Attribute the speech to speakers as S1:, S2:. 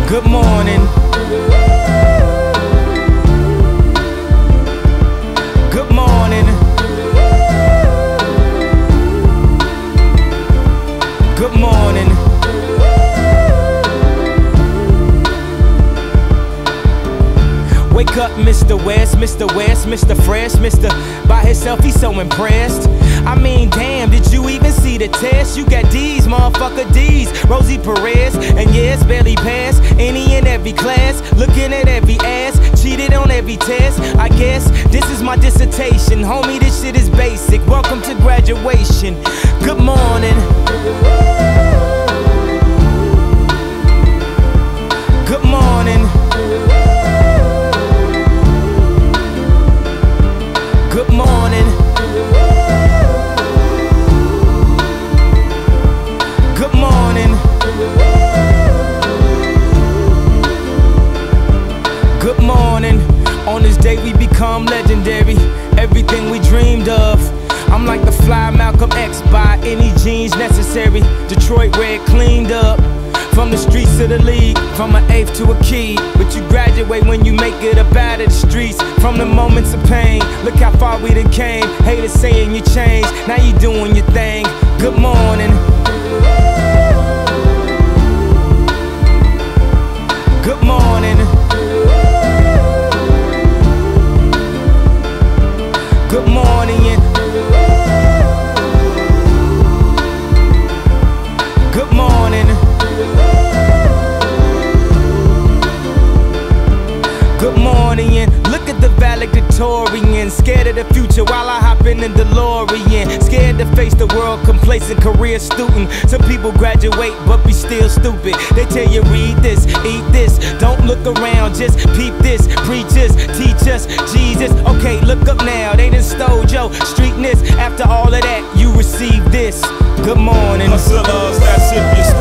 S1: Good morning. Good morning. Good morning. Wake up, Mr. West, Mr. West, Mr. Fresh, Mr. By himself, he's so impressed. I mean, damn, did you even see the test? You got D's, motherfucker, D's. Rosie Perez, and yes, barely passed any and every class. Looking at every ass, cheated on every test. I guess this is my dissertation. Homie, this shit is basic. Welcome to graduation. Good morning. Good morning. Good morning. Good morning. Good morning. On this day we become legendary. Everything we dreamed of. I'm like the fly Malcolm X, by any genes necessary. Detroit red cleaned up. From the streets to the league, from an eighth to a key. But you graduate when you make it up out of the streets. From the moments of pain, look how far we done came. Haters saying you changed, now you doing your thing. Good morning. Good morning. Good morning. Good morning. Good morning, look at the valedictorian. Scared of the future while I hop in the DeLorean. Scared to face the world, complacent career student. Some people graduate but be still stupid. They tell you read this, eat this. Don't look around, just peep this. Preach us, teach us, Jesus. Okay, look up now, they done stole your streetness. After all of that, you receive this. Good morning.
S2: Hustlers, that's if you